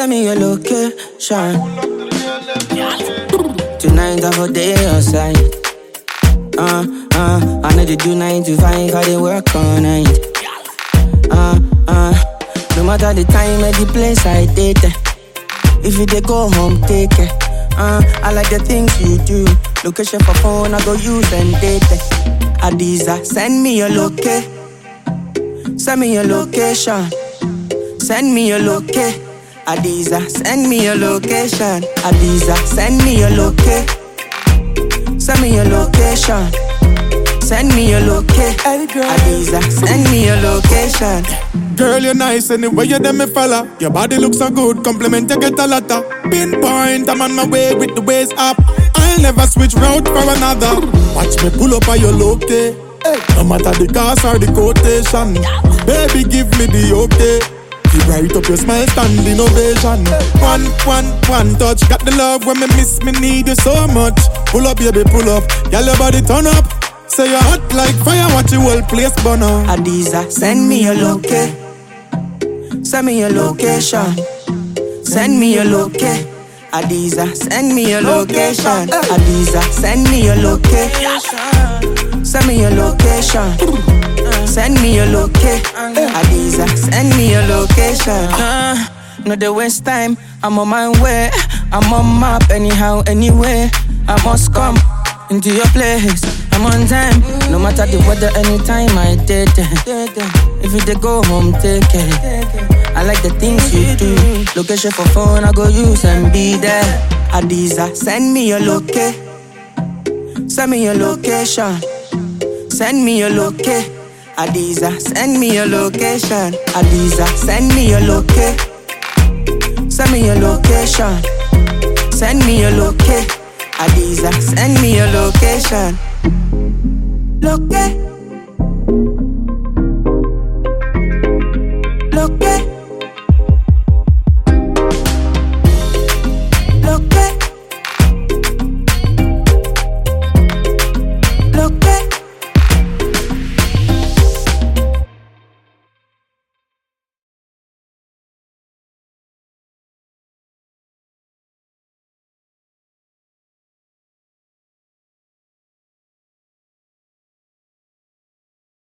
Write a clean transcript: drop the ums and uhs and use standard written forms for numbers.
Send me your location. Tonight I go day outside. I know they do 9 to 5, I they work all night. No matter the time or the place I date. If you dey go home, take it. I like the things you do. Location for phone, I go use and date. Adiza, send me your location. Send me your location. Send me your location. Adiza, send me your location. Adiza, send me your location. Send me your location. Send me your location. Adiza, send me your location. Girl, you're nice anyway, you them me fella. Your body looks so good, compliment you get a lotta. Pinpoint, I'm on my way with the waist up. I'll never switch route for another. Watch me pull up on your location. No matter the cost or the quotation. Baby, give me the okay. Keep right up your smile, stand innovation. One touch, got the love when me miss, me need you so much. Pull up, baby, pull up. Girl, your body turn up. Say you're hot like fire, watch your whole place burn up. Adiza, send me your location. Send me your location. Send me your location. Adiza, send me your location. Adiza, send me your location. Send me your location. Send me your location. Adiza, send me your location. No the waste time, I'm on my way. I'm on map anyhow, anyway. I must come into your place. I'm on time, no matter the weather, anytime I did. If you dey go home, take it. I like the things you do. Location for phone, I go use and be there. Adiza, send me your location. Send me your location. Send me your location. Adiza, send me your location. Adiza, send me your location. Send me your location. Send me your location. Adiza, send me your location. Location.